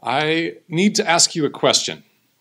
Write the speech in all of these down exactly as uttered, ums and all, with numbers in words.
I need to ask you a question.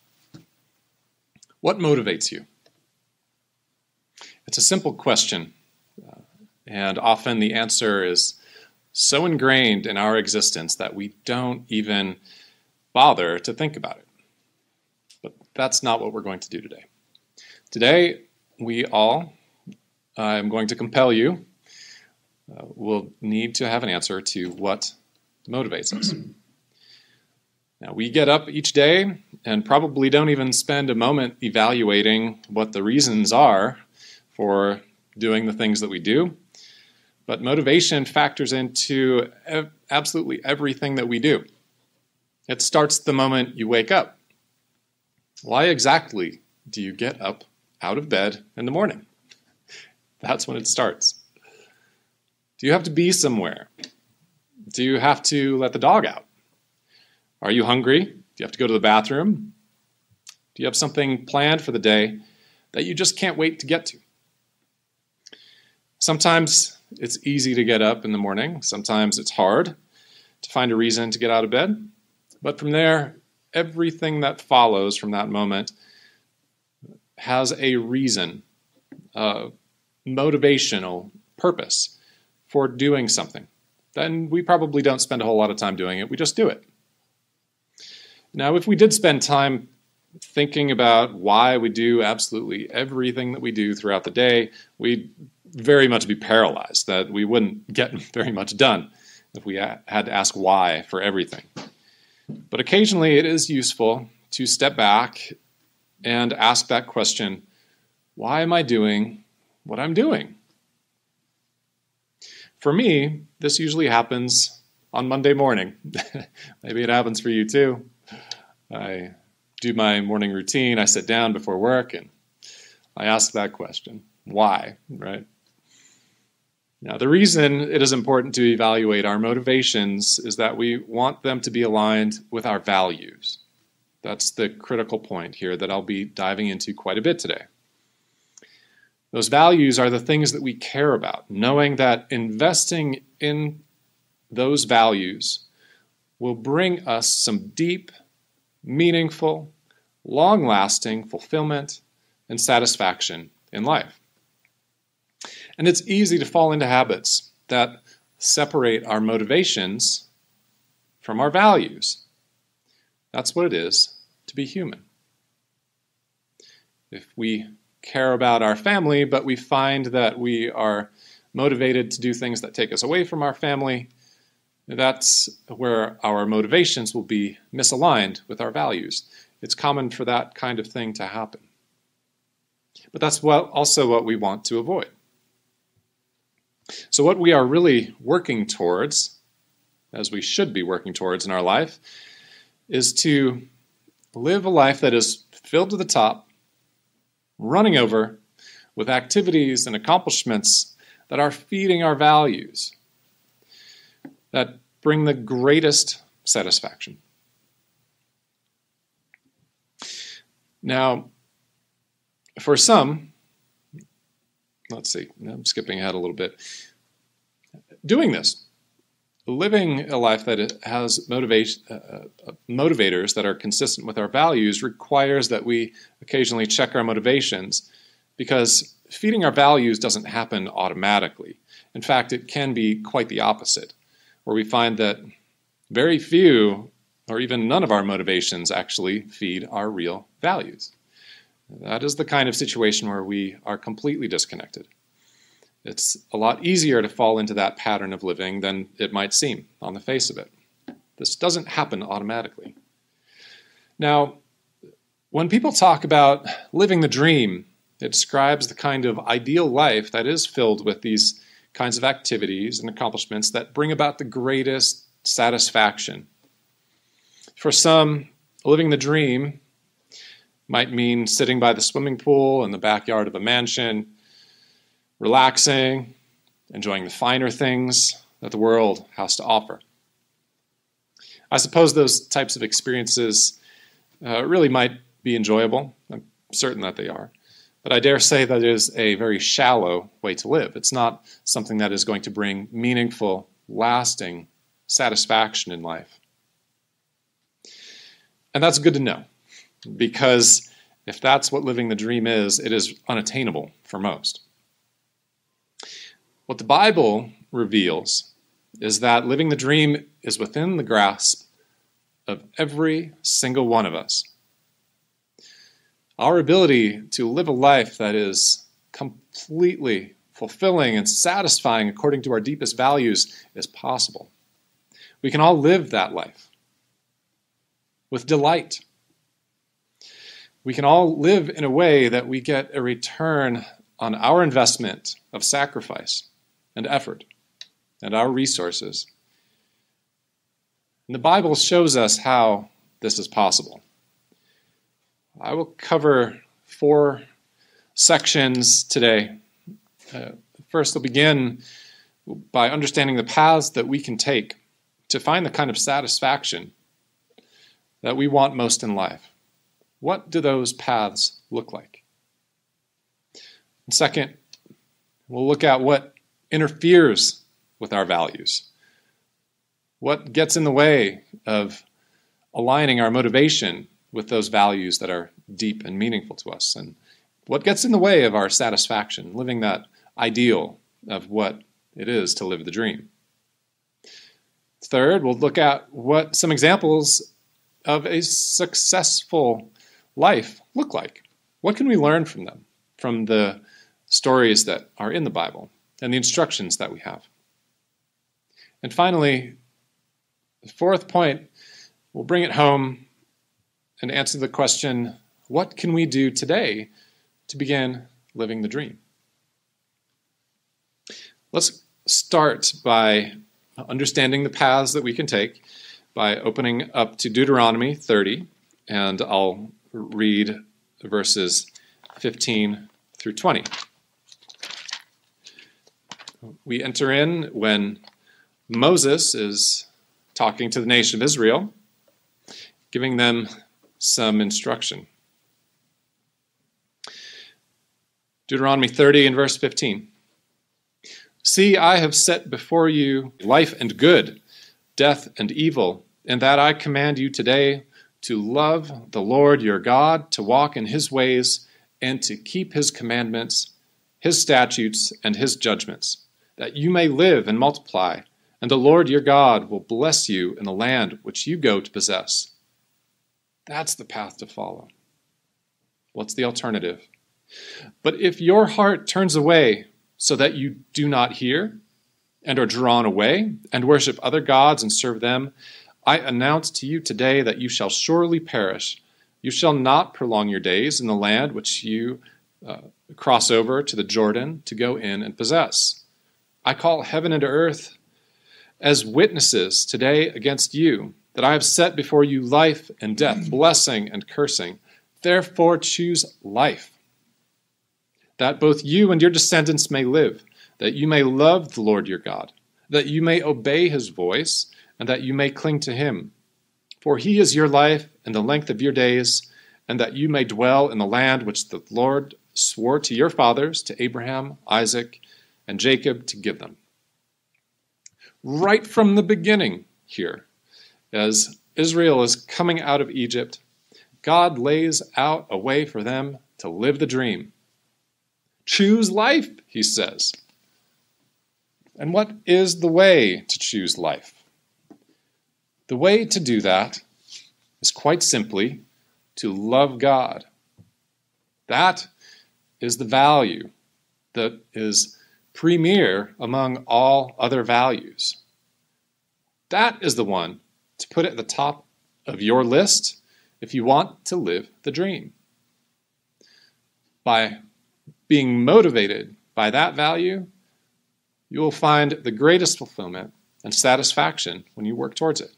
What motivates you? It's a simple question, uh, and often the answer is so ingrained in our existence that we don't even bother to think about it. But that's not what we're going to do today. Today, we all, I'm going to compel you, uh, will need to have an answer to what motivates us. Now, we get up each day and probably don't even spend a moment evaluating what the reasons are for doing the things that we do. But motivation factors into ev- absolutely everything that we do. It starts the moment you wake up. Why exactly do you get up out of bed in the morning? That's when it starts. Do you have to be somewhere? Do you have to let the dog out? Are you hungry? Do you have to go to the bathroom? Do you have something planned for the day that you just can't wait to get to? Sometimes it's easy to get up in the morning. Sometimes it's hard to find a reason to get out of bed. But from there, everything that follows from that moment has a reason, a motivational purpose for doing something. Then we probably don't spend a whole lot of time doing it. We just do it. Now, if we did spend time thinking about why we do absolutely everything that we do throughout the day, we'd very much be paralyzed, that we wouldn't get very much done if we had to ask why for everything. But occasionally it is useful to step back and ask that question, why am I doing what I'm doing? For me, this usually happens on Monday morning. Maybe it happens for you too. I do my morning routine, I sit down before work, and I ask that question, why, right? Now, the reason it is important to evaluate our motivations is that we want them to be aligned with our values. That's the critical point here that I'll be diving into quite a bit today. Those values are the things that we care about, knowing that investing in those values will bring us some deep, meaningful, long-lasting fulfillment and satisfaction in life. And it's easy to fall into habits that separate our motivations from our values. That's what it is to be human. If we care about our family, but we find that we are motivated to do things that take us away from our family, that's where our motivations will be misaligned with our values. It's common for that kind of thing to happen. But that's what, also what we want to avoid. So what we are really working towards, as we should be working towards in our life, is to live a life that is filled to the top, running over with activities and accomplishments that are feeding our values, that bring the greatest satisfaction. Now, for some, let's see, I'm skipping ahead a little bit. Doing this, living a life that has motivation, uh, motivators that are consistent with our values requires that we occasionally check our motivations, because feeding our values doesn't happen automatically. In fact, it can be quite the opposite, where we find that very few or even none of our motivations actually feed our real values. That is the kind of situation where we are completely disconnected. It's a lot easier to fall into that pattern of living than it might seem on the face of it. This doesn't happen automatically. Now, when people talk about living the dream, it describes the kind of ideal life that is filled with these kinds of activities and accomplishments that bring about the greatest satisfaction. For some, living the dream might mean sitting by the swimming pool in the backyard of a mansion, relaxing, enjoying the finer things that the world has to offer. I suppose those types of experiences uh, really might be enjoyable. I'm certain that they are. But I dare say that it is a very shallow way to live. It's not something that is going to bring meaningful, lasting satisfaction in life. And that's good to know, because if that's what living the dream is, it is unattainable for most. What the Bible reveals is that living the dream is within the grasp of every single one of us. Our ability to live a life that is completely fulfilling and satisfying according to our deepest values is possible. We can all live that life with delight. We can all live in a way that we get a return on our investment of sacrifice and effort and our resources. And the Bible shows us how this is possible. I will cover four sections today. Uh, first, I'll begin by understanding the paths that we can take to find the kind of satisfaction that we want most in life. What do those paths look like? And second, we'll look at what interferes with our values. What gets in the way of aligning our motivation with those values that are deep and meaningful to us? And what gets in the way of our satisfaction, living that ideal of what it is to live the dream? Third, we'll look at what some examples of a successful life look like. What can we learn from them, from the stories that are in the Bible and the instructions that we have? And finally, the fourth point, we'll bring it home and answer the question, what can we do today to begin living the dream? Let's start by understanding the paths that we can take by opening up to Deuteronomy thirty, and I'll read verses fifteen through twenty. We enter in when Moses is talking to the nation of Israel, giving them some instruction. Deuteronomy thirty and verse fifteen. See, I have set before you life and good, death and evil, and that I command you today to love the Lord your God, to walk in his ways, and to keep his commandments, his statutes, and his judgments, that you may live and multiply, and the Lord your God will bless you in the land which you go to possess. That's the path to follow. What's the alternative? But if your heart turns away so that you do not hear and are drawn away and worship other gods and serve them, I announce to you today that you shall surely perish. You shall not prolong your days in the land which you uh, cross over to the Jordan to go in and possess. I call heaven and earth as witnesses today against you, that I have set before you life and death, blessing and cursing. Therefore choose life, that both you and your descendants may live, that you may love the Lord your God, that you may obey his voice, and that you may cling to him. For he is your life and the length of your days, and that you may dwell in the land which the Lord swore to your fathers, to Abraham, Isaac, and Jacob, to give them. Right from the beginning here, as Israel is coming out of Egypt, God lays out a way for them to live the dream. Choose life, he says. And what is the way to choose life? The way to do that is quite simply to love God. That is the value that is premier among all other values. That is the one to put at the top of your list if you want to live the dream. By being motivated by that value, you will find the greatest fulfillment and satisfaction when you work towards it.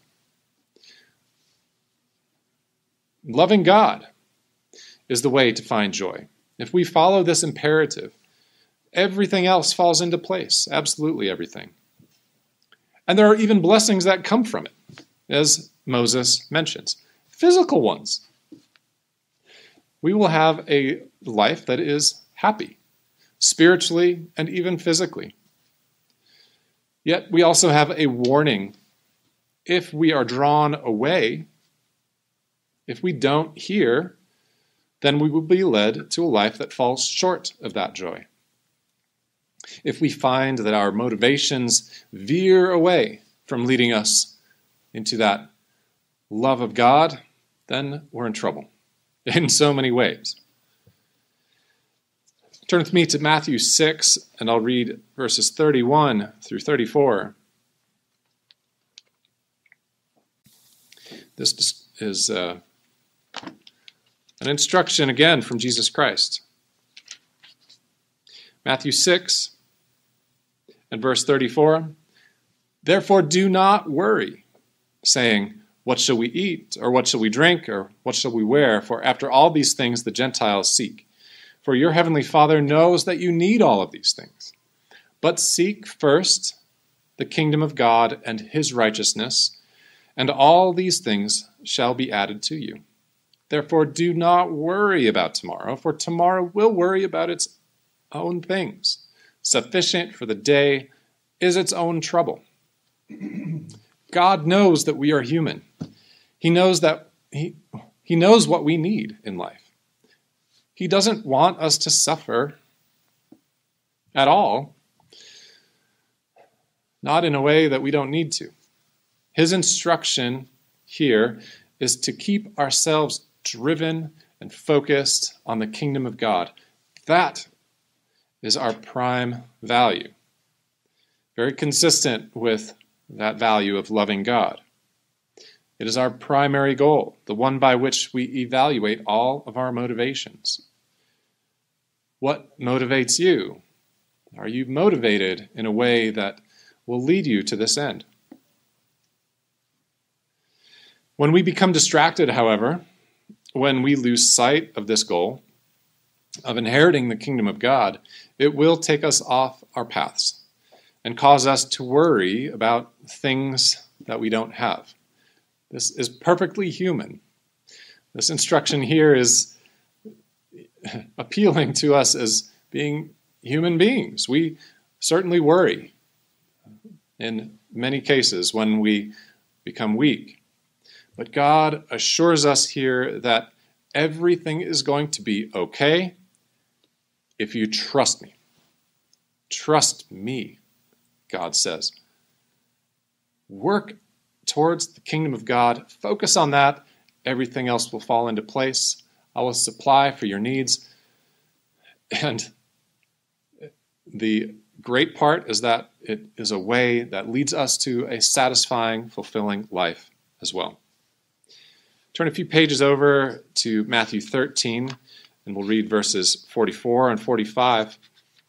Loving God is the way to find joy. If we follow this imperative, everything else falls into place, absolutely everything. And there are even blessings that come from it, as Moses mentions, physical ones. We will have a life that is happy, spiritually and even physically. Yet we also have a warning. If we are drawn away If we don't hear, then we will be led to a life that falls short of that joy. If we find that our motivations veer away from leading us into that love of God, then we're in trouble in so many ways. Turn with me to Matthew six, and I'll read verses thirty-one through thirty-four. This is uh, an instruction again from Jesus Christ. Matthew six and verse thirty-four. Therefore do not worry, saying, what shall we eat, or what shall we drink, or what shall we wear? For after all these things the Gentiles seek. For your heavenly Father knows that you need all of these things. But seek first the kingdom of God and his righteousness, and all these things shall be added to you. Therefore do not worry about tomorrow, for tomorrow will worry about its own things. Sufficient for the day is its own trouble. God knows that we are human. He knows that he, he knows what we need in life. He doesn't want us to suffer at all, not in a way that we don't need to. His instruction here is to keep ourselves driven and focused on the kingdom of God. That is our prime value. Very consistent with that value of loving God. It is our primary goal, the one by which we evaluate all of our motivations. What motivates you? Are you motivated in a way that will lead you to this end? When we become distracted, however, when we lose sight of this goal, of inheriting the kingdom of God, it will take us off our paths and cause us to worry about things that we don't have. This is perfectly human. This instruction here is appealing to us as being human beings. We certainly worry in many cases when we become weak. But God assures us here that everything is going to be okay if you trust me. Trust me, God says. Work towards the kingdom of God. Focus on that. Everything else will fall into place. I will supply for your needs. And the great part is that it is a way that leads us to a satisfying, fulfilling life as well. Turn a few pages over to Matthew thirteen, and we'll read verses forty-four and forty-five,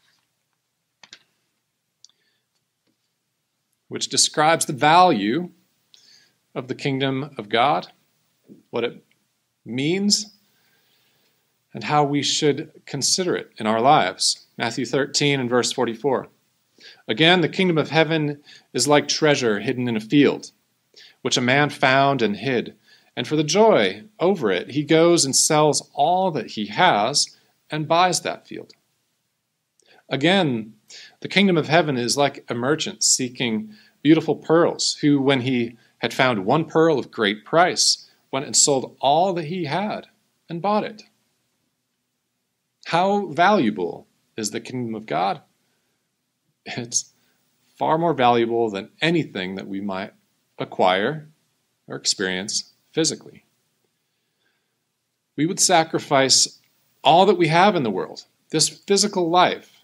which describes the value of the kingdom of God, what it means, and how we should consider it in our lives. Matthew thirteen and verse forty-four. Again, the kingdom of heaven is like treasure hidden in a field, which a man found and hid. And for the joy over it, he goes and sells all that he has and buys that field. Again, the kingdom of heaven is like a merchant seeking beautiful pearls, who, when he had found one pearl of great price, went and sold all that he had and bought it. How valuable is the kingdom of God? It's far more valuable than anything that we might acquire or experience physically. We would sacrifice all that we have in the world, this physical life,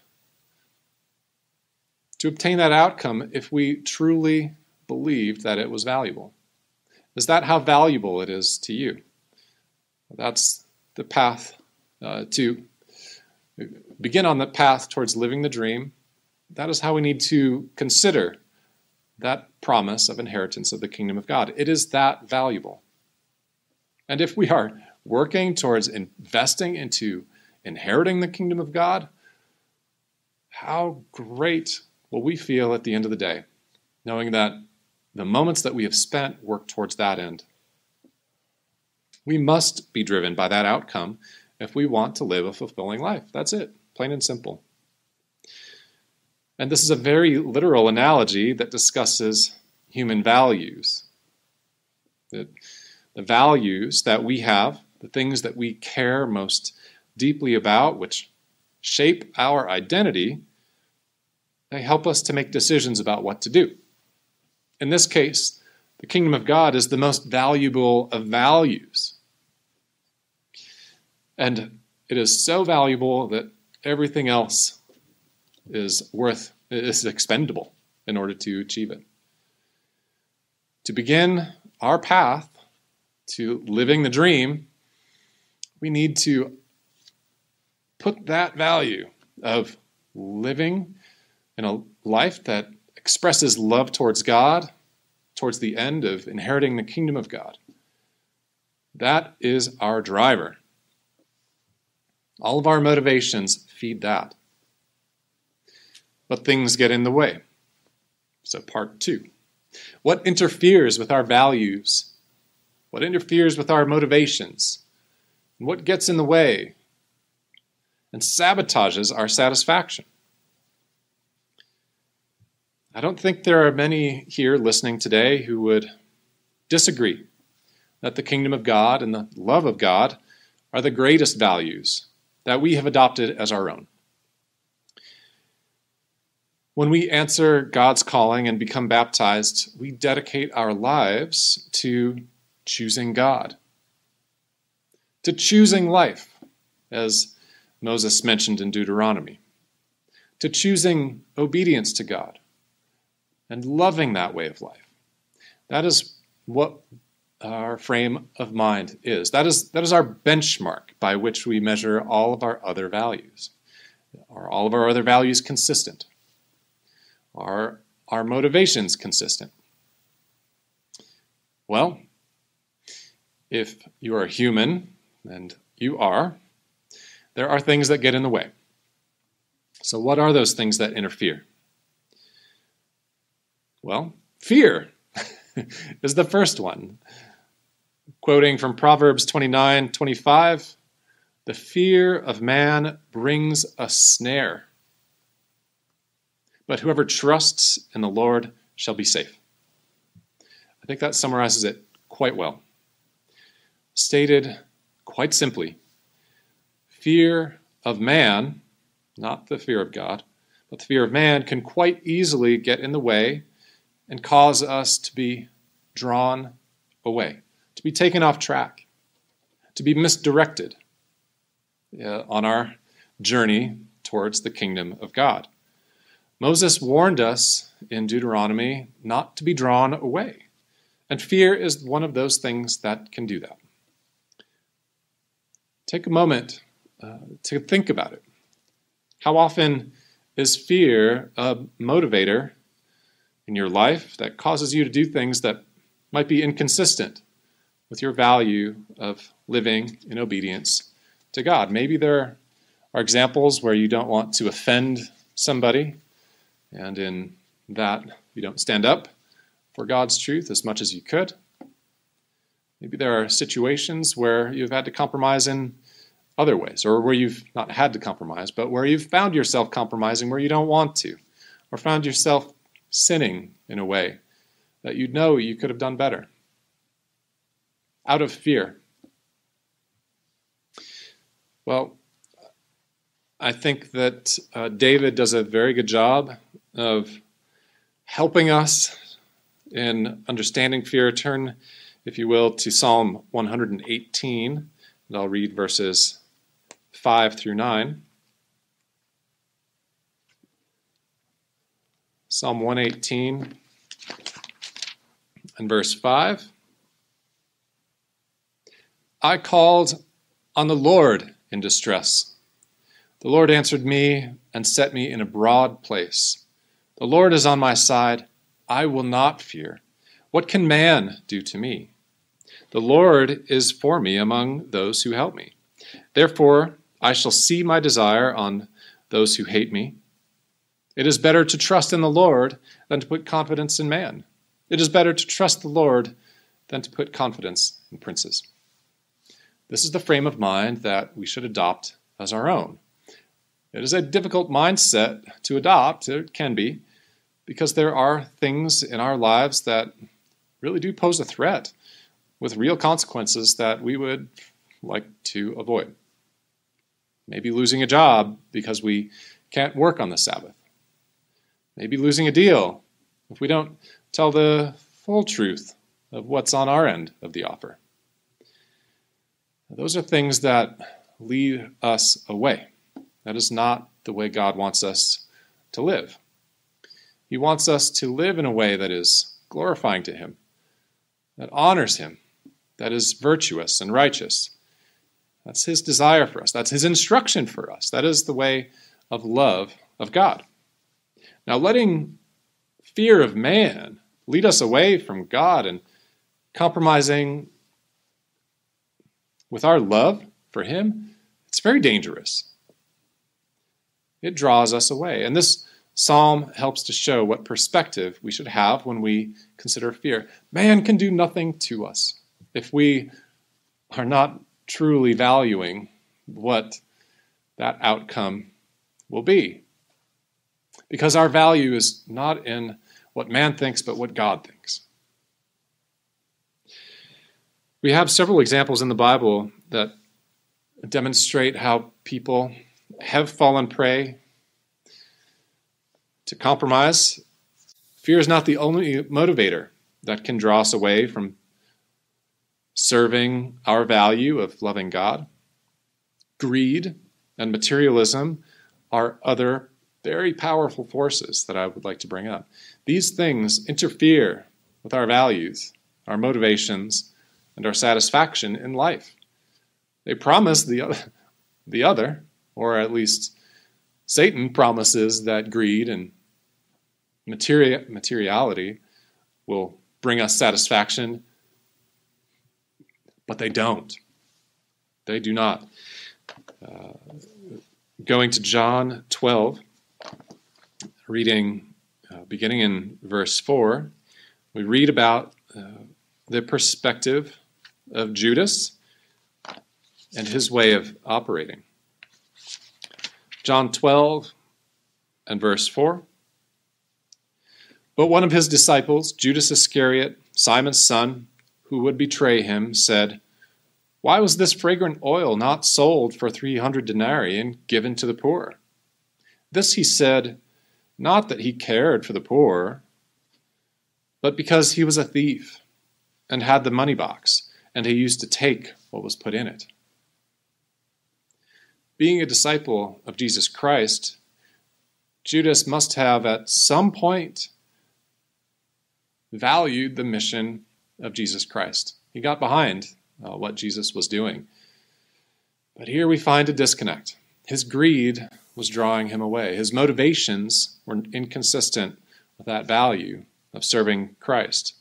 to obtain that outcome if we truly believed that it was valuable. Is that how valuable it is to you? That's the path uh, to begin on the path towards living the dream. That is how we need to consider that promise of inheritance of the kingdom of God. It is that valuable. And if we are working towards investing into inheriting the kingdom of God, how great will we feel at the end of the day, knowing that the moments that we have spent work towards that end. We must be driven by that outcome if we want to live a fulfilling life. That's it, plain and simple. And this is a very literal analogy that discusses human values. That the values that we have, the things that we care most deeply about, which shape our identity, they help us to make decisions about what to do. In this case, the kingdom of God is the most valuable of values. And it is so valuable that everything else is worth, is expendable in order to achieve it. To begin our path to living the dream, we need to put that value of living in a life that expresses love towards God, towards the end of inheriting the kingdom of God. That is our driver. All of our motivations feed that. But things get in the way. So part two. What interferes with our values? What interferes with our motivations? And what gets in the way and sabotages our satisfaction? I don't think there are many here listening today who would disagree that the kingdom of God and the love of God are the greatest values that we have adopted as our own. When we answer God's calling and become baptized, we dedicate our lives to choosing God, to choosing life, as Moses mentioned in Deuteronomy, to choosing obedience to God and loving that way of life. That is what our frame of mind is. That is, that is our benchmark by which we measure all of our other values. Are all of our other values consistent? Are our motivations consistent? Well, if you are human, and you are, there are things that get in the way. So what are those things that interfere? Well, fear is the first one. Quoting from Proverbs twenty-nine twenty-five, the fear of man brings a snare, but whoever trusts in the Lord shall be safe. I think that summarizes it quite well. Stated quite simply, fear of man, not the fear of God, but the fear of man can quite easily get in the way and cause us to be drawn away, to be taken off track, to be misdirected uh, on our journey towards the kingdom of God. Moses warned us in Deuteronomy not to be drawn away, and fear is one of those things that can do that. Take a moment uh, to think about it. How often is fear a motivator in your life that causes you to do things that might be inconsistent with your value of living in obedience to God? Maybe there are examples where you don't want to offend somebody, and in that you don't stand up for God's truth as much as you could. Maybe there are situations where you've had to compromise in other ways, or where you've not had to compromise, but where you've found yourself compromising where you don't want to, or found yourself sinning in a way that you know you could have done better out of fear. Well, I think that uh, David does a very good job of helping us in understanding fear. Turn, if you will, to Psalm one hundred eighteen, and I'll read verses five through nine. Psalm one eighteen and verse five. I called on the Lord in distress. The Lord answered me and set me in a broad place. The Lord is on my side. I will not fear. What can man do to me? The Lord is for me among those who help me. Therefore, I shall see my desire on those who hate me. It is better to trust in the Lord than to put confidence in man. It is better to trust the Lord than to put confidence in princes. This is the frame of mind that we should adopt as our own. It is a difficult mindset to adopt, it can be, because there are things in our lives that really do pose a threat with real consequences that we would like to avoid. Maybe losing a job because we can't work on the Sabbath. Maybe losing a deal if we don't tell the full truth of what's on our end of the offer. Those are things that lead us away. That is not the way God wants us to live. He wants us to live in a way that is glorifying to Him, that honors Him, that is virtuous and righteous. That's His desire for us. That's His instruction for us. That is the way of love of God. Now, letting fear of man lead us away from God and compromising with our love for Him, it's very dangerous. It draws us away. And this psalm helps to show what perspective we should have when we consider fear. Man can do nothing to us if we are not truly valuing what that outcome will be. Because our value is not in what man thinks, but what God thinks. We have several examples in the Bible that demonstrate how people have fallen prey to compromise. Fear is not the only motivator that can draw us away from serving our value of loving God. Greed and materialism are other very powerful forces that I would like to bring up. These things interfere with our values, our motivations, and our satisfaction in life. They promise the other, the other, or at least Satan promises that greed and materi- materiality will bring us satisfaction, but they don't. They do not. Uh, going to John twelve, reading uh, beginning in verse four, we read about uh, the perspective of Judas and his way of operating. John twelve and verse four. But one of his disciples, Judas Iscariot, Simon's son, who would betray him, said, "Why was this fragrant oil not sold for three hundred denarii and given to the poor?" This he said, not that he cared for the poor, but because he was a thief and had the money box, and he used to take what was put in it. Being a disciple of Jesus Christ, Judas must have at some point valued the mission of Jesus Christ. He got behind uh, what Jesus was doing. But here we find a disconnect. His greed was drawing him away. His motivations were inconsistent with that value of serving Christ.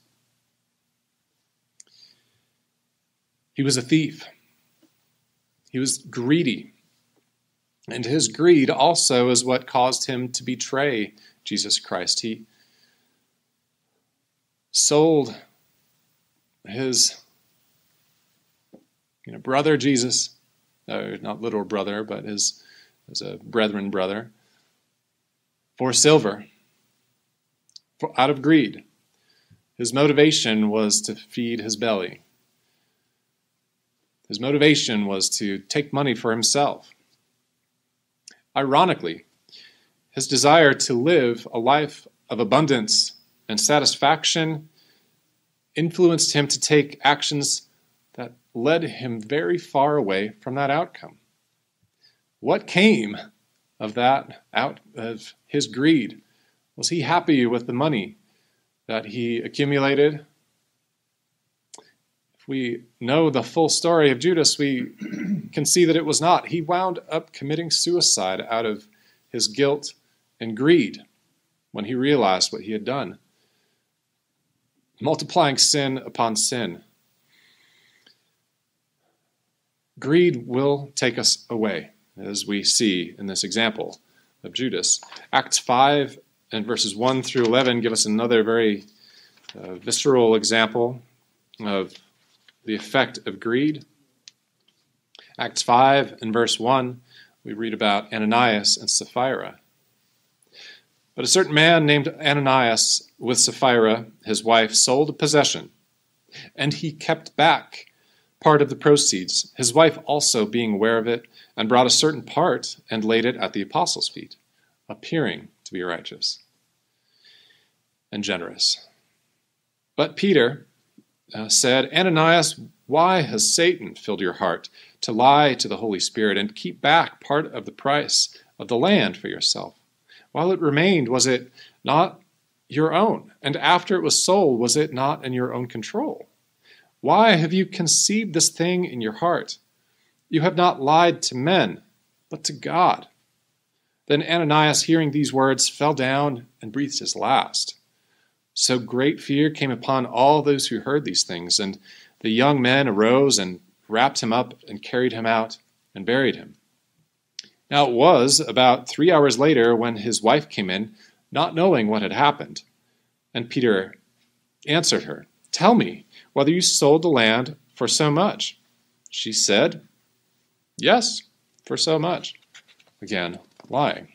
He was a thief. He was greedy. And his greed also is what caused him to betray Jesus Christ. He sold his you know, brother Jesus, uh, not little brother, but his as a brethren brother, for silver, for, out of greed. His motivation was to feed his belly. His motivation was to take money for himself. Ironically, his desire to live a life of abundance and satisfaction influenced him to take actions that led him very far away from that outcome. What came of that out of his greed? Was he happy with the money that he accumulated? If we know the full story of Judas, we can see that it was not. He wound up committing suicide out of his guilt and greed when he realized what he had done, multiplying sin upon sin. Greed will take us away, as we see in this example of Judas. Acts five and verses one through eleven give us another very uh, visceral example of the effect of greed. Acts five and verse one, we read about Ananias and Sapphira. But a certain man named Ananias with Sapphira, his wife, sold a possession And he kept back part of the proceeds, his wife also being aware of it, and brought a certain part and laid it at the apostles' feet, appearing to be righteous and generous. But Peter uh, said, Ananias, why has Satan filled your heart to lie to the Holy Spirit and keep back part of the price of the land for yourself? While it remained, was it not your own? And after it was sold, was it not in your own control? Why have you conceived this thing in your heart? You have not lied to men, but to God. Then Ananias, hearing these words, fell down and breathed his last. So great fear came upon all those who heard these things, and the young men arose and wrapped him up and carried him out and buried him. Now it was about three hours later when his wife came in, not knowing what had happened. And Peter answered her, Tell me whether you sold the land for so much. She said, Yes, for so much. Again, lying.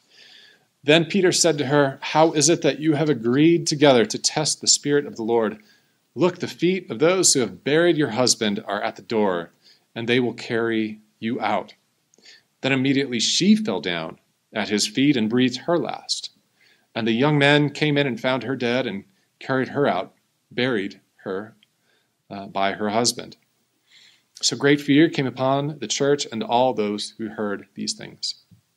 Then Peter said to her, How is it that you have agreed together to test the Spirit of the Lord? Look, the feet of those who have buried your husband are at the door, and they will carry you out. Then immediately she fell down at his feet and breathed her last. And the young men came in and found her dead and carried her out, buried her uh, by her husband. So great fear came upon the church and all those who heard these things.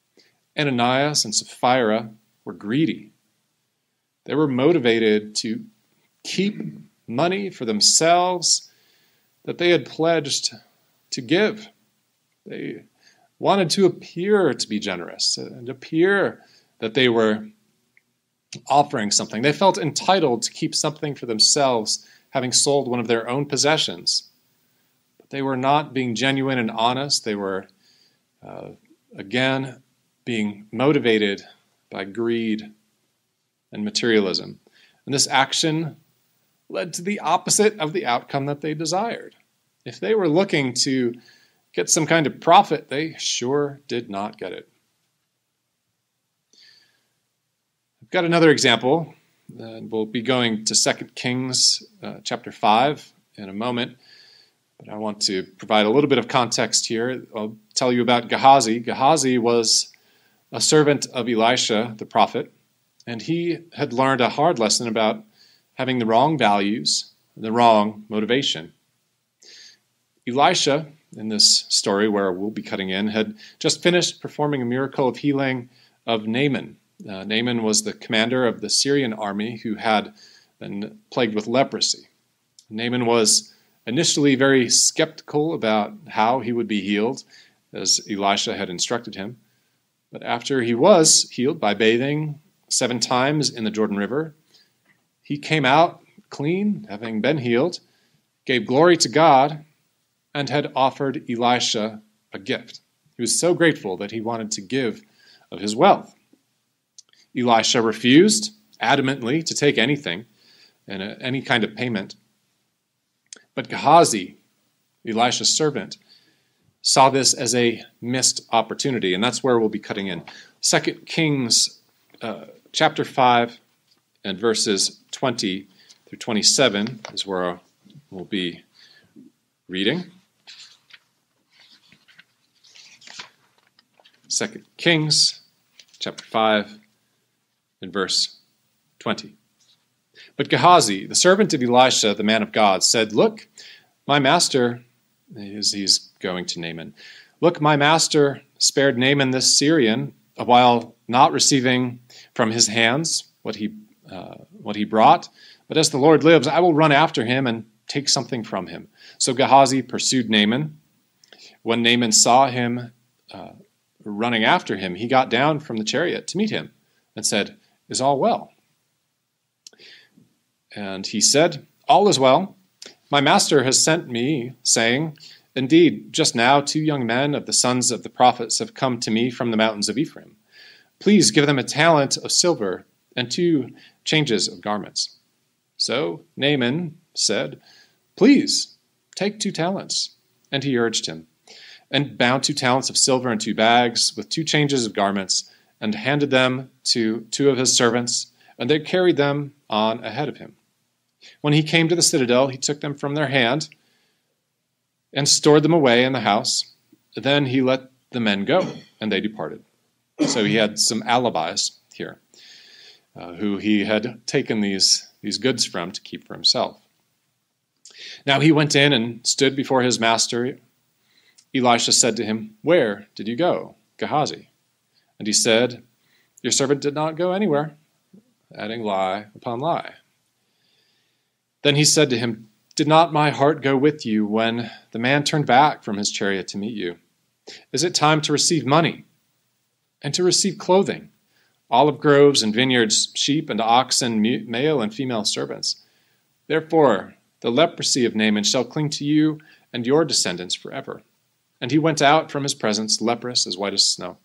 Ananias and Sapphira were greedy. They were motivated to keep money for themselves that they had pledged to give. They wanted to appear to be generous and appear that they were offering something. They felt entitled to keep something for themselves, having sold one of their own possessions. But they were not being genuine and honest. They were, uh, again, being motivated by greed and materialism. And this action led to the opposite of the outcome that they desired. If they were looking to get some kind of profit, they sure did not get it. I've got another example, and we'll be going to Second Kings uh, chapter five in a moment. But I want to provide a little bit of context here. I'll tell you about Gehazi. Gehazi was a servant of Elisha, the prophet, and he had learned a hard lesson about having the wrong values, the wrong motivation. Elisha, in this story where we'll be cutting in, had just finished performing a miracle of healing of Naaman. Uh, Naaman was the commander of the Syrian army who had been plagued with leprosy. Naaman was initially very skeptical about how he would be healed, as Elisha had instructed him. But after he was healed by bathing seven times in the Jordan River, he came out clean, having been healed, gave glory to God, and had offered Elisha a gift. He was so grateful that he wanted to give of his wealth. Elisha refused adamantly to take anything, and any kind of payment. But Gehazi, Elisha's servant, saw this as a missed opportunity, and that's where we'll be cutting in. Second Kings uh, chapter five and verses twenty through twenty-seven is where we'll be reading. Second Kings chapter five and verse twenty. But Gehazi, the servant of Elisha, the man of God, said, Look, my master, as he's going to Naaman, Look, my master spared Naaman this Syrian, while not receiving from his hands what he uh, what he brought. But as the Lord lives, I will run after him and take something from him. So Gehazi pursued Naaman. When Naaman saw him uh, running after him, he got down from the chariot to meet him and said, Is all well? And he said, All is well. My master has sent me, saying, Indeed, just now two young men of the sons of the prophets have come to me from the mountains of Ephraim. Please give them a talent of silver and two changes of garments. So Naaman said, Please, take two talents. And he urged him, and bound two talents of silver in two bags with two changes of garments, and handed them to two of his servants, and they carried them on ahead of him. When he came to the citadel, he took them from their hand and stored them away in the house. Then he let the men go, and they departed. So he had some alibis here, uh, who he had taken these, these goods from to keep for himself. Now he went in and stood before his master. Elisha said to him, "Where did you go, Gehazi?" And he said, "Your servant did not go anywhere," adding lie upon lie. Then he said to him, "Did not my heart go with you when the man turned back from his chariot to meet you? Is it time to receive money and to receive clothing, olive groves and vineyards, sheep and oxen, male and female servants? Therefore, the leprosy of Naaman shall cling to you and your descendants forever." And he went out from his presence, leprous as white as snow.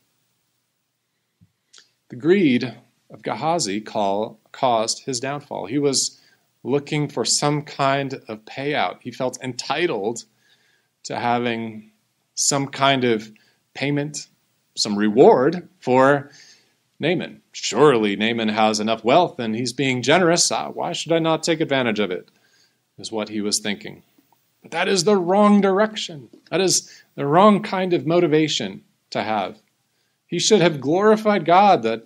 The greed of Gehazi call, caused his downfall. He was looking for some kind of payout. He felt entitled to having some kind of payment, some reward for Naaman. Surely Naaman has enough wealth and he's being generous. Why should I not take advantage of it? Is what he was thinking. But that is the wrong direction. That is the wrong kind of motivation to have. He should have glorified God that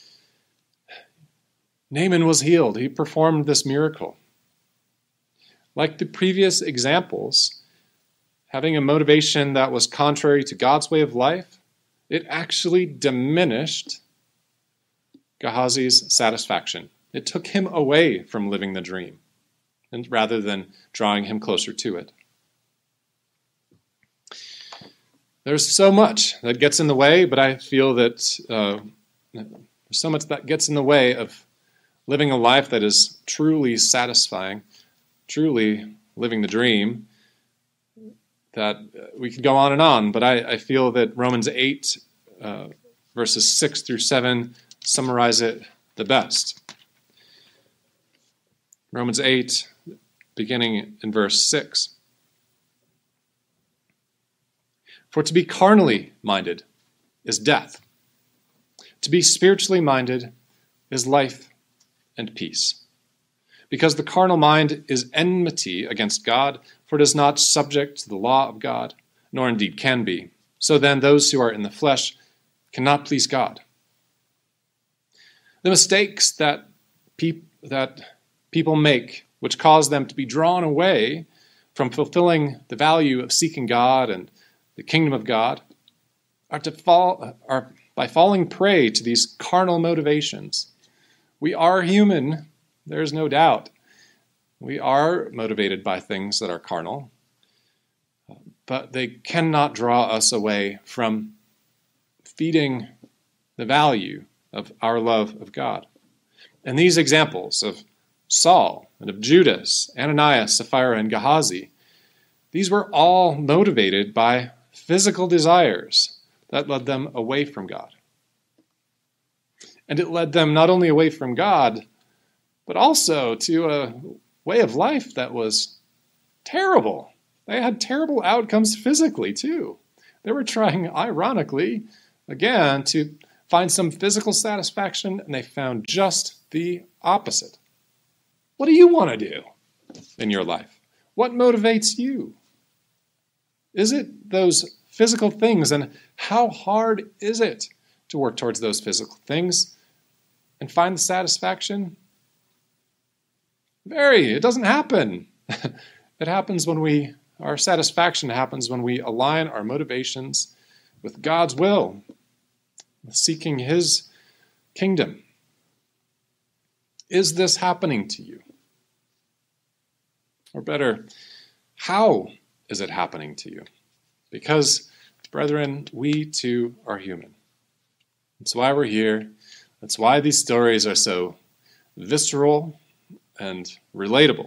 Naaman was healed. He performed this miracle. Like the previous examples, having a motivation that was contrary to God's way of life, it actually diminished Gehazi's satisfaction. It took him away from living the dream, and rather than drawing him closer to it. There's so much that gets in the way, but I feel that uh, there's so much that gets in the way of living a life that is truly satisfying, truly living the dream, that we could go on and on, but I, I feel that Romans eight, uh, verses six through seven, summarize it the best. Romans eight, beginning in verse six. For to be carnally minded is death. To be spiritually minded is life and peace. Because the carnal mind is enmity against God, for it is not subject to the law of God, nor indeed can be. So then those who are in the flesh cannot please God. The mistakes that, peop- that people make, which cause them to be drawn away from fulfilling the value of seeking God and the kingdom of God, are to fall are by falling prey to these carnal motivations. We are human, there's no doubt. We are motivated by things that are carnal, but they cannot draw us away from feeding the value of our love of God. And these examples of Saul and of Judas, Ananias, Sapphira, and Gehazi, these were all motivated by physical desires that led them away from God. And it led them not only away from God, but also to a way of life that was terrible. They had terrible outcomes physically, too. They were trying, ironically, again, to find some physical satisfaction, and they found just the opposite. What do you want to do in your life? What motivates you? Is it those physical things, and how hard is it to work towards those physical things and find the satisfaction? Very. It doesn't happen. It happens when we, our satisfaction happens when we align our motivations with God's will, with seeking His kingdom. Is this happening to you? Or better, how is it happening to you? Because, brethren, we too are human. That's why we're here. That's why these stories are so visceral and relatable.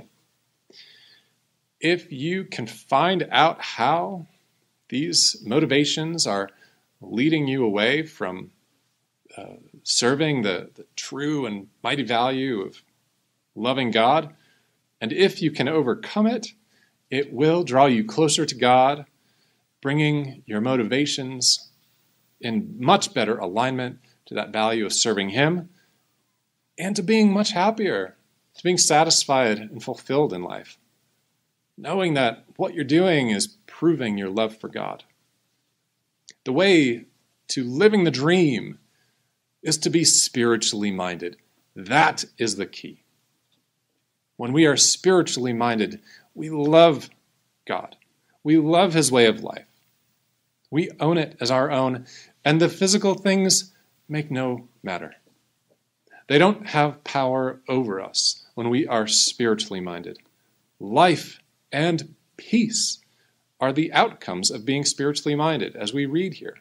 If you can find out how these motivations are leading you away from uh, serving the, the true and mighty value of loving God, and if you can overcome it, it will draw you closer to God, bringing your motivations in much better alignment to that value of serving Him, and to being much happier to being satisfied and fulfilled in life, knowing that what you're doing is proving your love for God. The way to living the dream is to be spiritually minded. That is the key. When we are spiritually minded, we love God. We love his way of life. We own it as our own, and the physical things make no matter. They don't have power over us when we are spiritually minded. Life and peace are the outcomes of being spiritually minded, as we read here.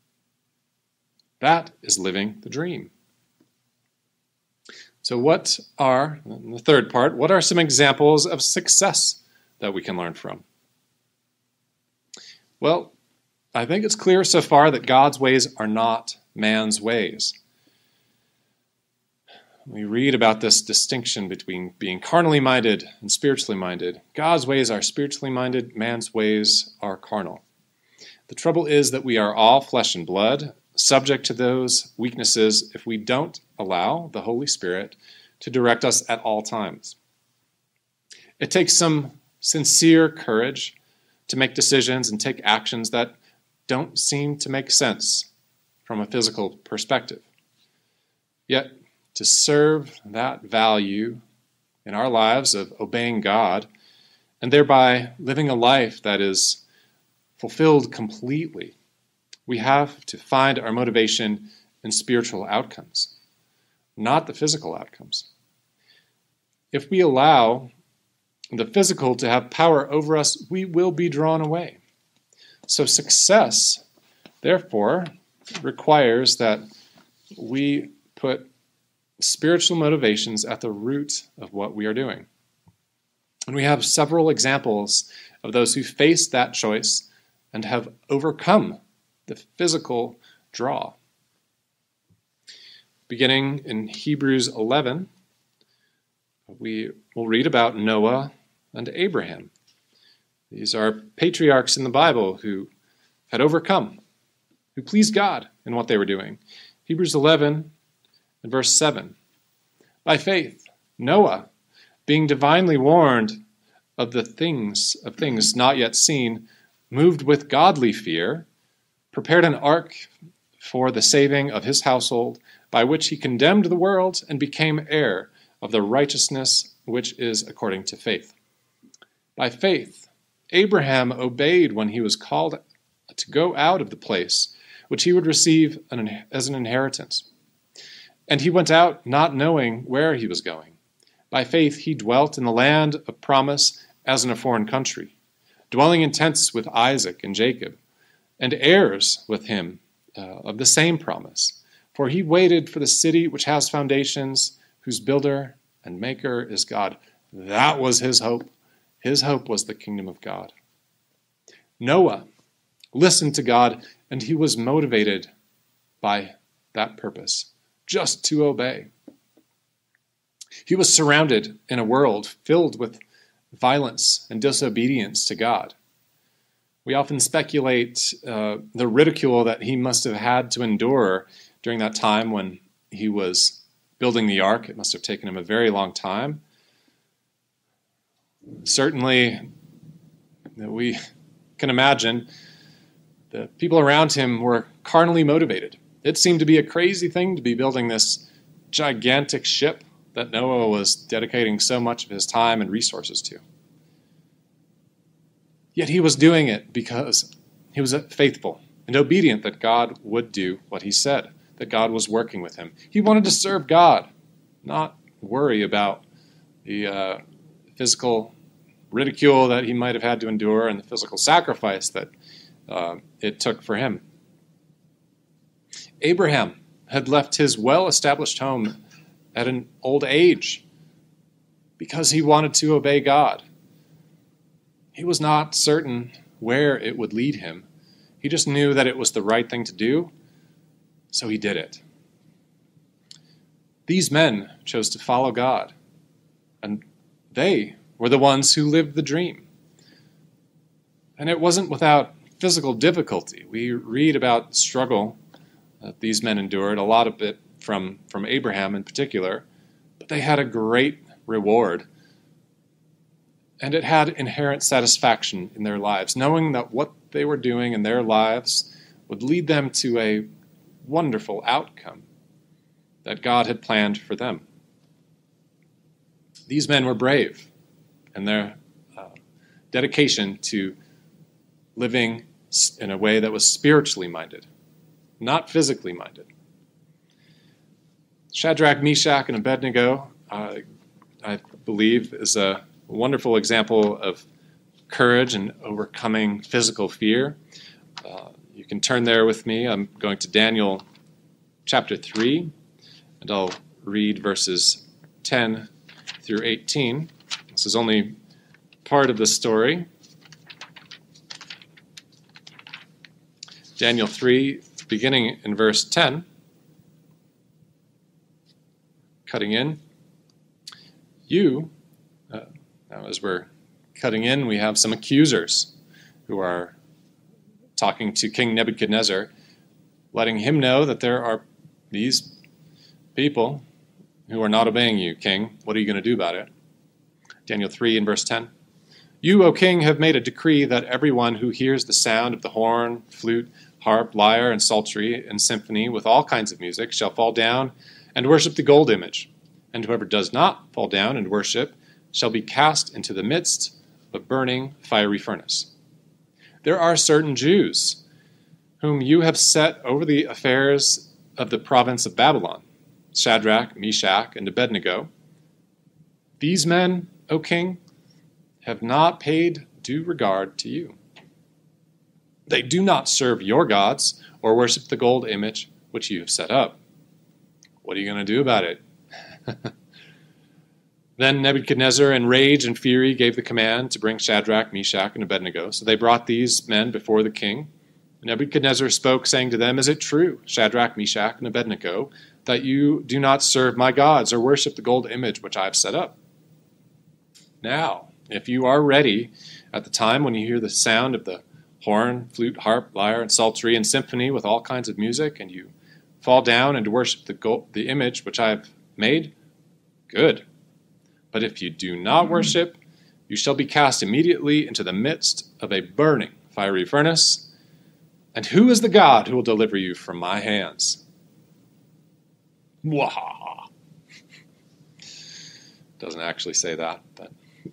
That is living the dream. So what are, in the third part, what are some examples of success that we can learn from? Well, I think it's clear so far that God's ways are not man's ways. We read about this distinction between being carnally minded and spiritually minded. God's ways are spiritually minded, man's ways are carnal. The trouble is that we are all flesh and blood, subject to those weaknesses if we don't allow the Holy Spirit to direct us at all times. It takes some sincere courage to make decisions and take actions that don't seem to make sense from a physical perspective. Yet, to serve that value in our lives of obeying God and thereby living a life that is fulfilled completely, we have to find our motivation in spiritual outcomes, not the physical outcomes. If we allow the physical to have power over us, we will be drawn away. So success, therefore, requires that we put spiritual motivations at the root of what we are doing. And we have several examples of those who faced that choice and have overcome the physical draw. Beginning in Hebrews eleven, we will read about Noah and Abraham. These are patriarchs in the Bible who had overcome, who pleased God in what they were doing. Hebrews eleven and verse seven. By faith, Noah, being divinely warned of the things of things not yet seen, moved with godly fear, prepared an ark for the saving of his household, by which he condemned the world and became heir of the righteousness which is according to faith. By faith, Abraham obeyed when he was called to go out of the place which he would receive as an inheritance. And he went out not knowing where he was going. By faith, he dwelt in the land of promise as in a foreign country, dwelling in tents with Isaac and Jacob, and heirs with him uh, of the same promise. For he waited for the city which has foundations, whose builder and maker is God. That was his hope. His hope was the kingdom of God. Noah listened to God, and he was motivated by that purpose, just to obey. He was surrounded in a world filled with violence and disobedience to God. We often speculate uh, the ridicule that he must have had to endure during that time when he was building the ark. It must have taken him a very long time. Certainly, we can imagine the people around him were carnally motivated. It seemed to be a crazy thing to be building this gigantic ship that Noah was dedicating so much of his time and resources to. Yet he was doing it because he was faithful and obedient that God would do what he said, that God was working with him. He wanted to serve God, not worry about the uh, physical ridicule that he might have had to endure and the physical sacrifice that uh, it took for him. Abraham had left his well-established home at an old age because he wanted to obey God. He was not certain where it would lead him. He just knew that it was the right thing to do, so he did it. These men chose to follow God, and they were the ones who lived the dream. And it wasn't without physical difficulty. We read about the struggle that these men endured, a lot of it from, from Abraham in particular, but they had a great reward. And it had inherent satisfaction in their lives, knowing that what they were doing in their lives would lead them to a wonderful outcome that God had planned for them. These men were brave in their uh, dedication to living in a way that was spiritually minded, not physically minded. Shadrach, Meshach, and Abednego, uh, I believe, is a wonderful example of courage and overcoming physical fear. Uh, you can turn there with me. I'm going to Daniel chapter three, and I'll read verses ten through eighteen. This is only part of the story. Daniel three, beginning in verse ten. Cutting in. You, uh, now as we're cutting in, we have some accusers who are talking to King Nebuchadnezzar, letting him know that there are these people who are not obeying you, king. What are you going to do about it? Daniel three and verse ten. You, O king, have made a decree that everyone who hears the sound of the horn, flute, harp, lyre, and psaltery, and symphony with all kinds of music shall fall down and worship the gold image. And whoever does not fall down and worship shall be cast into the midst of a burning fiery furnace. There are certain Jews whom you have set over the affairs of the province of Babylon, Shadrach, Meshach, and Abednego. These men, O king, have not paid due regard to you. They do not serve your gods or worship the gold image which you have set up. What are you going to do about it? Then Nebuchadnezzar, in rage and fury, gave the command to bring Shadrach, Meshach, and Abednego. So they brought these men before the king. Nebuchadnezzar spoke, saying to them, Is it true, Shadrach, Meshach, and Abednego, that you do not serve my gods or worship the gold image which I have set up? Now, if you are ready at the time when you hear the sound of the horn, flute, harp, lyre, and psaltery, and symphony with all kinds of music, and you fall down and worship the gold, the image which I have made, good. But if you do not worship, you shall be cast immediately into the midst of a burning fiery furnace. And who is the God who will deliver you from my hands? Mwahaha. Doesn't actually say that, but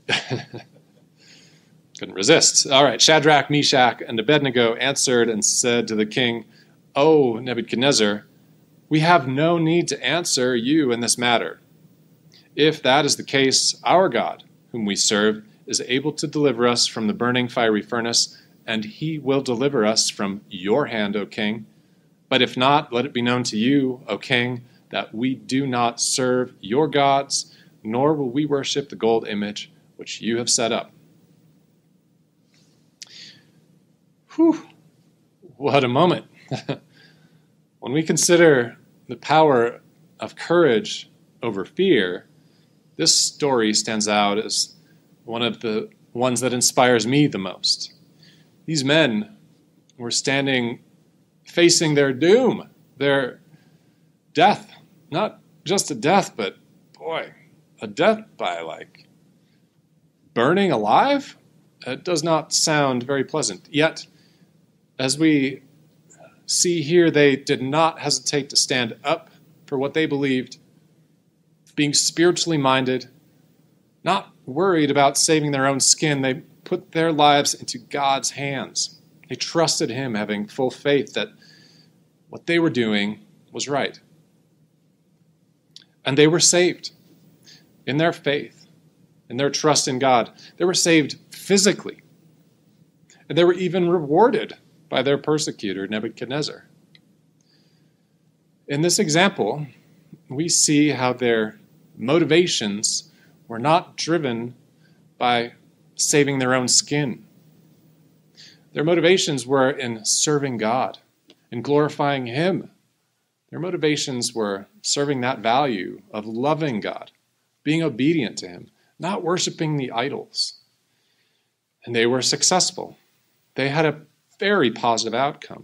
couldn't resist. All right, Shadrach, Meshach, and Abednego answered and said to the king, O Nebuchadnezzar, we have no need to answer you in this matter. If that is the case, our God, whom we serve, is able to deliver us from the burning fiery furnace, and he will deliver us from your hand, O king. But if not, let it be known to you, O king, that we do not serve your gods, nor will we worship the gold image which you have set up. Whew, what a moment. When we consider the power of courage over fear, this story stands out as one of the ones that inspires me the most. These men were standing facing their doom, their death. Not just a death, but, boy, a death by, like, burning alive? It does not sound very pleasant. Yet, as we see here, they did not hesitate to stand up for what they believed, being spiritually minded, not worried about saving their own skin. They put their lives into God's hands. They trusted him, having full faith that what they were doing was right. And they were saved in their faith, in their trust in God. They were saved physically. And they were even rewarded by their persecutor, Nebuchadnezzar. In this example, we see how their motivations were not driven by saving their own skin. Their motivations were in serving God and glorifying him. Their motivations were serving that value of loving God, being obedient to him, not worshiping the idols. And they were successful. They had a very positive outcome.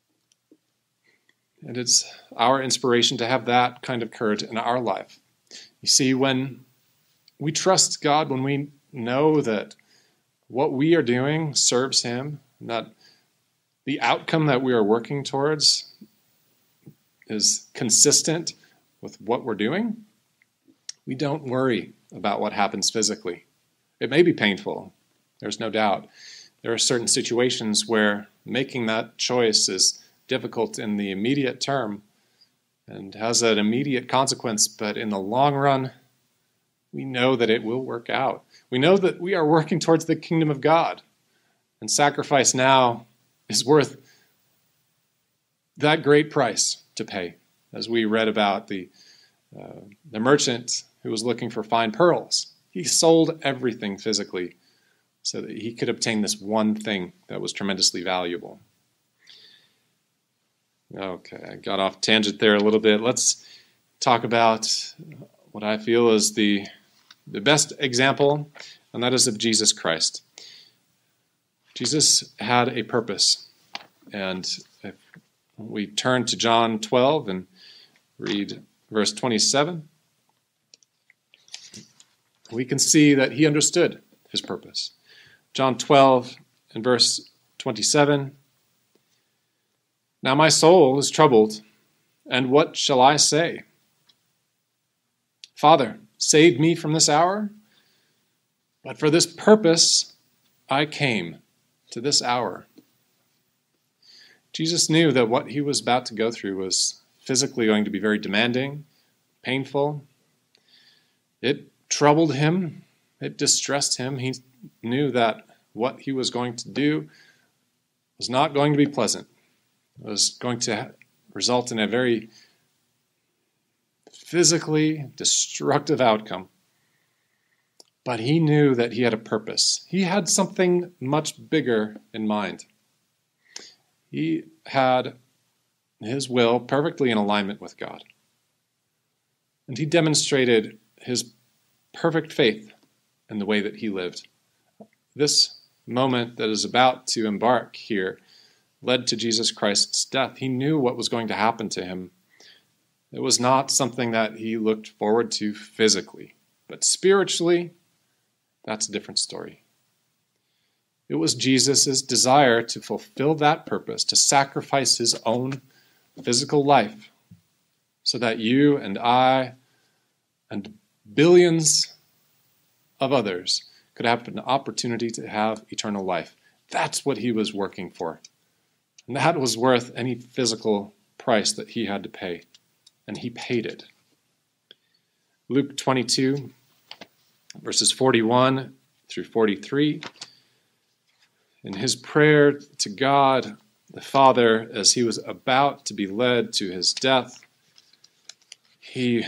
And it's our inspiration to have that kind of courage in our life. You see, when we trust God, when we know that what we are doing serves Him, and that the outcome that we are working towards is consistent with what we're doing, we don't worry about what happens physically. It may be painful, there's no doubt. There are certain situations where making that choice is difficult in the immediate term and has an immediate consequence, but in the long run, we know that it will work out. We know that we are working towards the kingdom of God, and sacrifice now is worth that great price to pay. As we read about the, uh, the merchant who was looking for fine pearls, he sold everything physically so that he could obtain this one thing that was tremendously valuable. Okay, I got off tangent there a little bit. Let's talk about what I feel is the, the best example, and that is of Jesus Christ. Jesus had a purpose, and if we turn to John twelve and read verse twenty-seven, we can see that he understood his purpose. John twelve and verse twenty-seven, "Now my soul is troubled, and what shall I say? Father, save me from this hour. But for this purpose I came to this hour." Jesus knew that what he was about to go through was physically going to be very demanding, painful. It troubled him. It distressed him. He knew that what he was going to do was not going to be pleasant. It was going to result in a very physically destructive outcome. But he knew that he had a purpose. He had something much bigger in mind. He had his will perfectly in alignment with God. And he demonstrated his perfect faith in the way that he lived. This moment that is about to embark here led to Jesus Christ's death. He knew what was going to happen to him. It was not something that he looked forward to physically, but spiritually, that's a different story. It was Jesus' desire to fulfill that purpose, to sacrifice his own physical life, so that you and I and billions of others could have an opportunity to have eternal life. That's what he was working for. And that was worth any physical price that he had to pay. And he paid it. Luke twenty-two, verses forty-one through forty-three. In his prayer to God, the Father, as he was about to be led to his death, he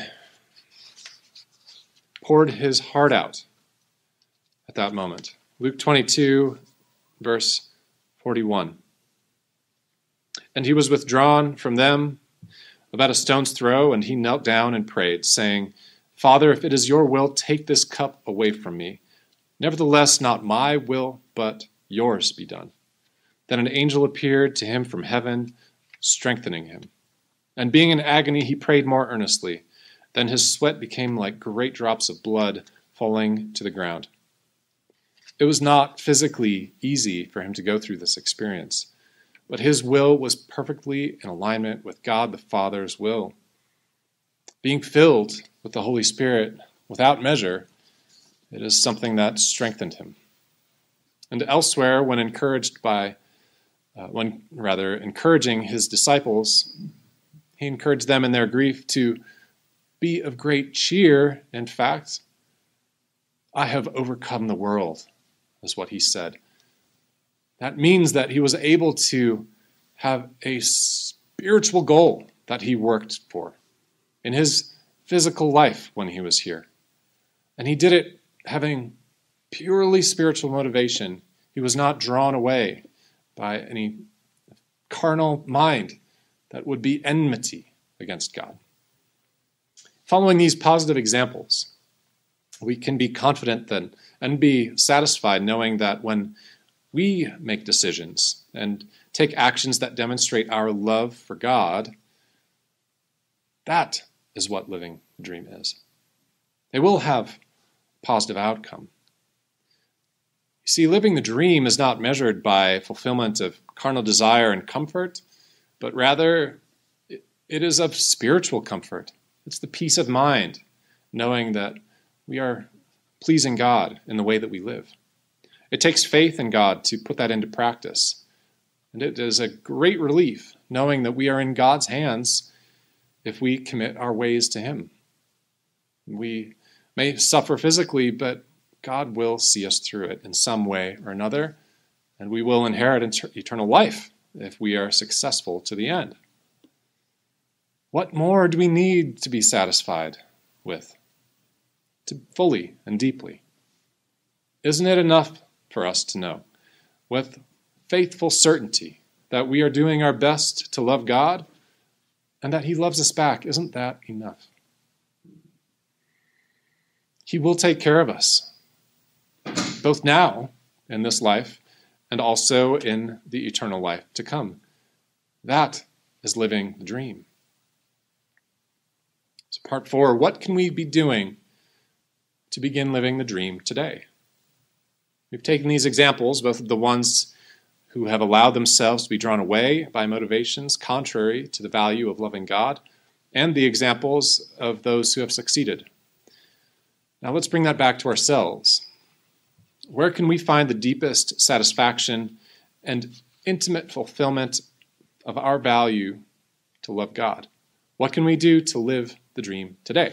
poured his heart out at that moment. Luke twenty-two, verse forty-one. "And he was withdrawn from them about a stone's throw, and he knelt down and prayed, saying, Father, if it is your will, take this cup away from me. Nevertheless, not my will, but yours be done. Then an angel appeared to him from heaven, strengthening him. And being in agony, he prayed more earnestly. Then his sweat became like great drops of blood falling to the ground." It was not physically easy for him to go through this experience, but his will was perfectly in alignment with God the Father's will. Being filled with the Holy Spirit without measure, it is something that strengthened him. And elsewhere, when encouraged by, uh, when rather encouraging his disciples, he encouraged them in their grief to be of great cheer. In fact, "I have overcome the world," is what he said. That means that he was able to have a spiritual goal that he worked for in his physical life when he was here. And he did it having purely spiritual motivation. He was not drawn away by any carnal mind that would be enmity against God. Following these positive examples, we can be confident then and be satisfied knowing that when we make decisions and take actions that demonstrate our love for God, that is what living the dream is. They will have positive outcome. You see, living the dream is not measured by fulfillment of carnal desire and comfort, but rather it is of spiritual comfort. It's the peace of mind, knowing that we are pleasing God in the way that we live. It takes faith in God to put that into practice. And it is a great relief knowing that we are in God's hands if we commit our ways to him. We may suffer physically, but God will see us through it in some way or another, and we will inherit eternal life if we are successful to the end. What more do we need to be satisfied with, to fully and deeply? Isn't it enough for us to know with faithful certainty that we are doing our best to love God and that he loves us back? Isn't that enough? He will take care of us, both now in this life and also in the eternal life to come. That is living the dream. So part four, what can we be doing to begin living the dream today? We've taken these examples, both of the ones who have allowed themselves to be drawn away by motivations contrary to the value of loving God, and the examples of those who have succeeded. Now let's bring that back to ourselves. Where can we find the deepest satisfaction and intimate fulfillment of our value to love God? What can we do to live the dream today?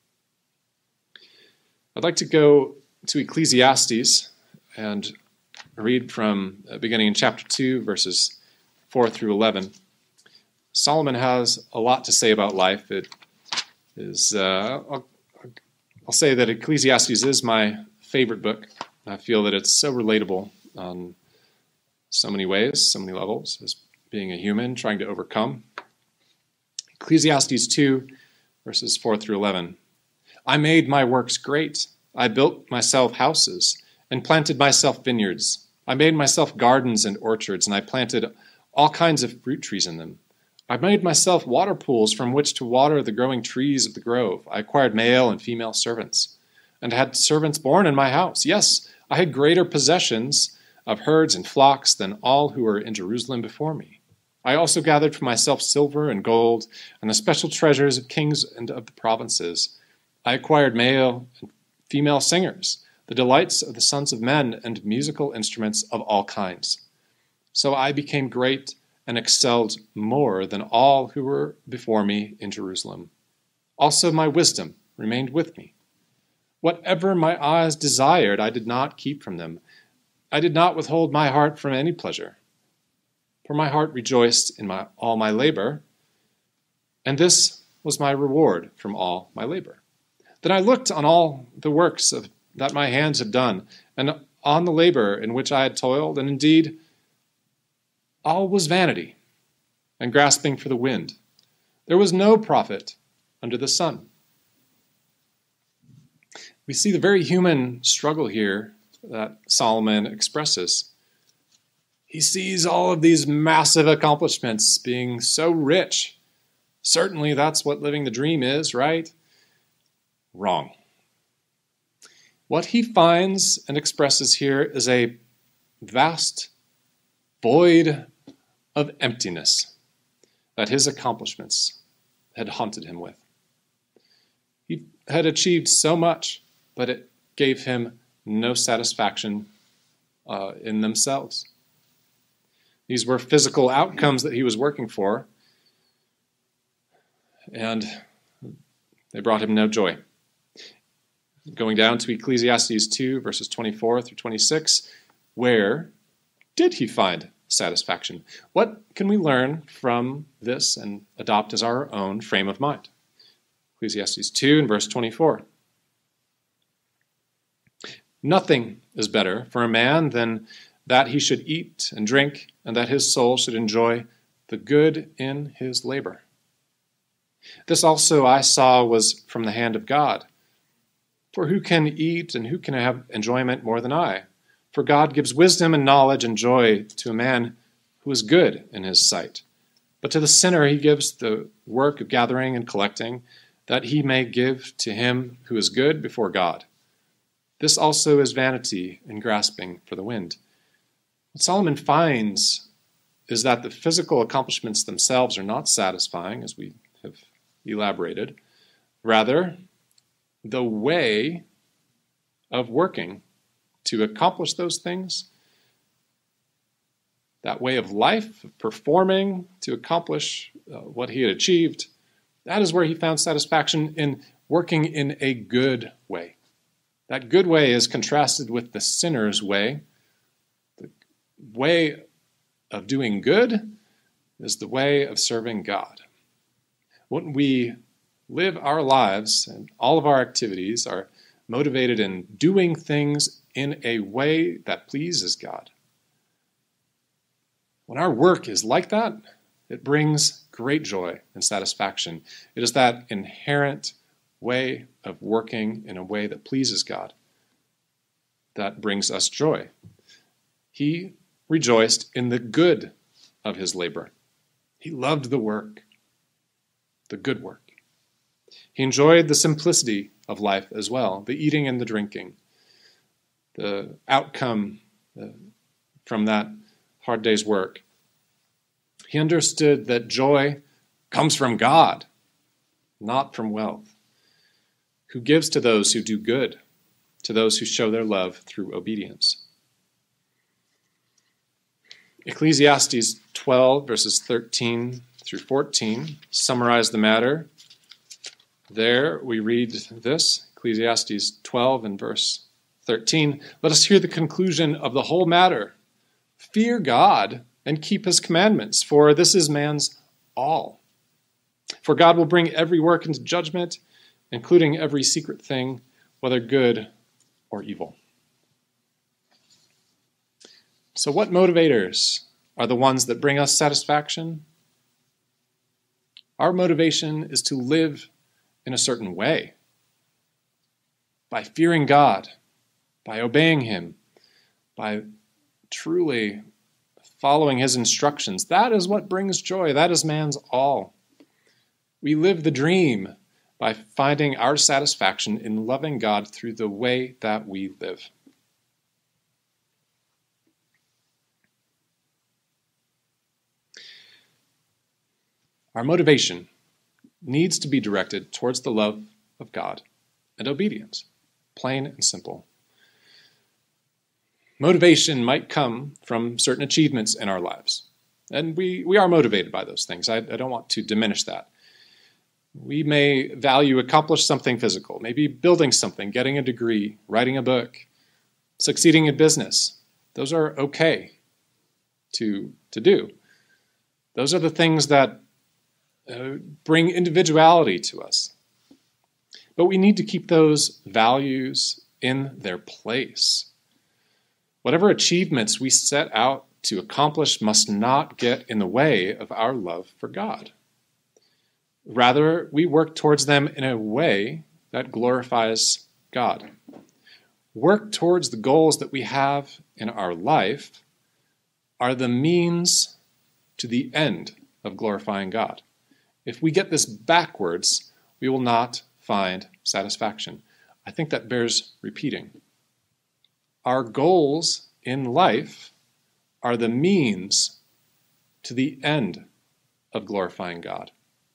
I'd like to go to Ecclesiastes and read from uh, beginning in chapter two, verses four through eleven. Solomon has a lot to say about life. It is, uh, I'll, I'll say that Ecclesiastes is my favorite book. I feel that it's so relatable on so many ways, so many levels, as being a human trying to overcome. Ecclesiastes two, verses four through eleven. I made my works great. I built myself houses and planted myself vineyards. I made myself gardens and orchards, and I planted all kinds of fruit trees in them. I made myself water pools from which to water the growing trees of the grove. I acquired male and female servants, and had servants born in my house. Yes, I had greater possessions of herds and flocks than all who were in Jerusalem before me. I also gathered for myself silver and gold, and the special treasures of kings and of the provinces. I acquired male and female singers, the delights of the sons of men, and musical instruments of all kinds. So I became great and excelled more than all who were before me in Jerusalem. Also my wisdom remained with me. Whatever my eyes desired, I did not keep from them. I did not withhold my heart from any pleasure. For my heart rejoiced in my, all my labor, and this was my reward from all my labor. Then I looked on all the works of, that my hands had done, and on the labor in which I had toiled, and indeed all was vanity and grasping for the wind. There was no profit under the sun. We see the very human struggle here that Solomon expresses. He sees all of these massive accomplishments, being so rich. Certainly that's what living the dream is, right? Wrong. What he finds and expresses here is a vast void of emptiness that his accomplishments had haunted him with. He had achieved so much, but it gave him no satisfaction uh, in themselves. These were physical outcomes that he was working for, and they brought him no joy. Going down to Ecclesiastes two, verses twenty-four through twenty-six, where did he find satisfaction? What can we learn from this and adopt as our own frame of mind? Ecclesiastes two and verse twenty-four. Nothing is better for a man than that he should eat and drink, and that his soul should enjoy the good in his labor. This also I saw was from the hand of God. For who can eat and who can have enjoyment more than I? For God gives wisdom and knowledge and joy to a man who is good in his sight. But to the sinner he gives the work of gathering and collecting, that he may give to him who is good before God. This also is vanity and grasping for the wind. What Solomon finds is that the physical accomplishments themselves are not satisfying, as we have elaborated. Rather, the way of working to accomplish those things, that way of life, of performing to accomplish uh, what he had achieved, that is where he found satisfaction in working in a good way. That good way is contrasted with the sinner's way. The way of doing good is the way of serving God. When we live our lives and all of our activities are motivated in doing things in a way that pleases God, when our work is like that, it brings great joy and satisfaction. It is that inherent way of working in a way that pleases God that brings us joy. He rejoiced in the good of his labor. He loved the work, the good work. He enjoyed the simplicity of life as well, the eating and the drinking, the outcome uh, from that hard day's work. He understood that joy comes from God, not from wealth, who gives to those who do good, to those who show their love through obedience. Ecclesiastes twelve, verses thirteen through fourteen, summarize the matter. There we read this, Ecclesiastes twelve and verse thirteen. Let us hear the conclusion of the whole matter. Fear God and keep his commandments, for this is man's all. For God will bring every work into judgment, including every secret thing, whether good or evil. So what motivators are the ones that bring us satisfaction? Our motivation is to live in a certain way, by fearing God, by obeying him, by truly following his instructions. That is what brings joy. That is man's all. We live the dream by finding our satisfaction in loving God through the way that we live. Our motivation needs to be directed towards the love of God and obedience, plain and simple. Motivation might come from certain achievements in our lives, and we, we are motivated by those things. I, I don't want to diminish that. We may value accomplish something physical, maybe building something, getting a degree, writing a book, succeeding in business. Those are okay to, to do. Those are the things that uh, bring individuality to us. But we need to keep those values in their place. Whatever achievements we set out to accomplish must not get in the way of our love for God. Rather, we work towards them in a way that glorifies God. Work towards the goals that we have in our life are the means to the end of glorifying God. If we get this backwards, we will not find satisfaction. I think that bears repeating. Our goals in life are the means to the end of glorifying God.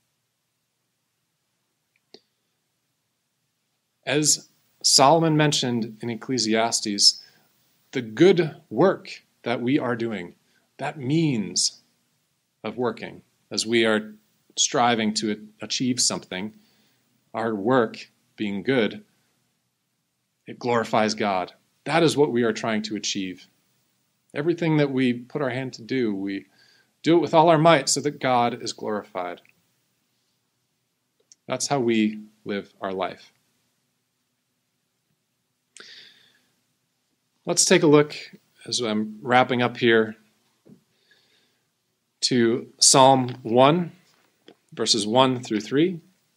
As Solomon mentioned in Ecclesiastes, the good work that we are doing, that means of working, as we are striving to achieve something, our work being good, it glorifies God. That is what we are trying to achieve. Everything that we put our hand to do, we do it with all our might so that God is glorified. That's how we live our life. Let's take a look, as I'm wrapping up here, to Psalm one, verses one through three.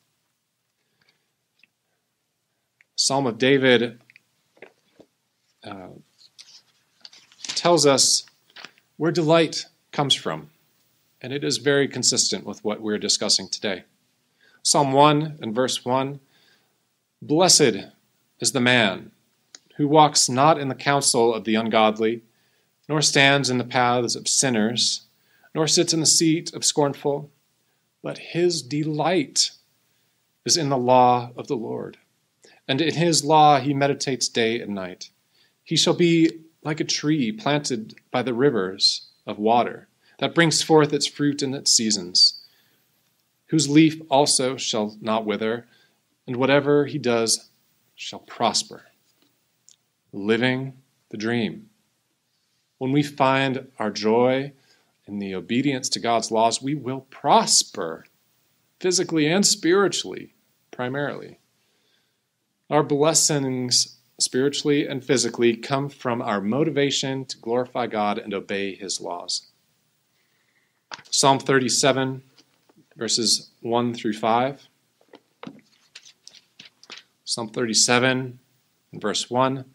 Psalm of David uh, tells us where delight comes from, and it is very consistent with what we're discussing today. Psalm one and verse one, "Blessed is the man who walks not in the counsel of the ungodly, nor stands in the paths of sinners, nor sits in the seat of scornful, but his delight is in the law of the Lord, and in his law he meditates day and night. He shall be like a tree planted by the rivers of water, that brings forth its fruit in its seasons, whose leaf also shall not wither, and whatever he does shall prosper." Living the dream. When we find our joy in the obedience to God's laws, we will prosper, physically and spiritually, primarily. Our blessings, spiritually and physically, come from our motivation to glorify God and obey his laws. Psalm thirty-seven, verses one through five. Psalm thirty-seven, verse one.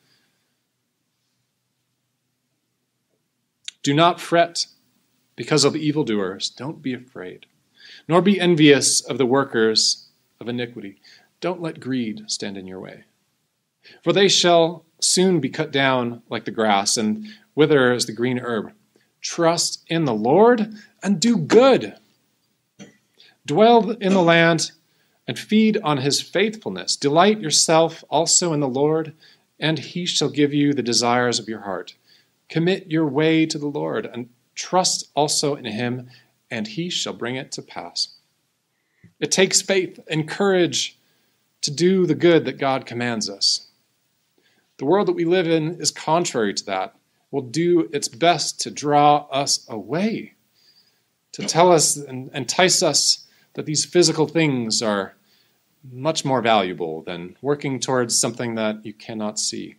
"Do not fret because of evildoers. Don't be afraid, nor be envious of the workers of iniquity. Don't let greed stand in your way. For they shall soon be cut down like the grass and wither as the green herb. Trust in the Lord and do good. Dwell in the land and feed on his faithfulness. Delight yourself also in the Lord, and he shall give you the desires of your heart. Commit your way to the Lord, and trust also in him, and he shall bring it to pass." It takes faith and courage to do the good that God commands us. The world that we live in is contrary to that, will do its best to draw us away, to tell us and entice us that these physical things are much more valuable than working towards something that you cannot see.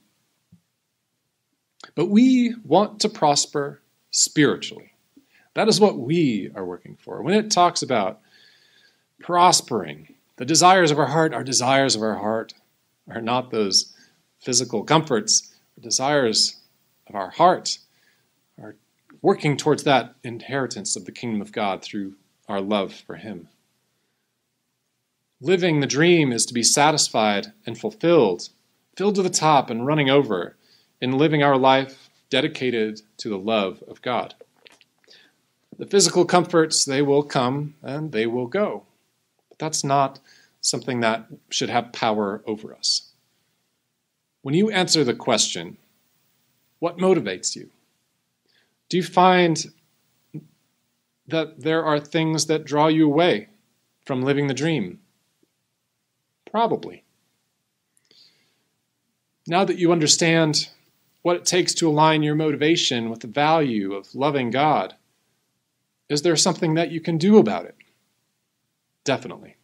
But we want to prosper spiritually. That is what we are working for. When it talks about prospering, the desires of our heart, our desires of our heart are not those physical comforts. The desires of our heart are working towards that inheritance of the kingdom of God through our love for him. Living the dream is to be satisfied and fulfilled, filled to the top and running over, in living our life dedicated to the love of God. The physical comforts, they will come and they will go. But that's not something that should have power over us. When you answer the question, what motivates you? Do you find that there are things that draw you away from living the dream? Probably. Now that you understand what it takes to align your motivation with the value of loving God, is there something that you can do about it? Definitely.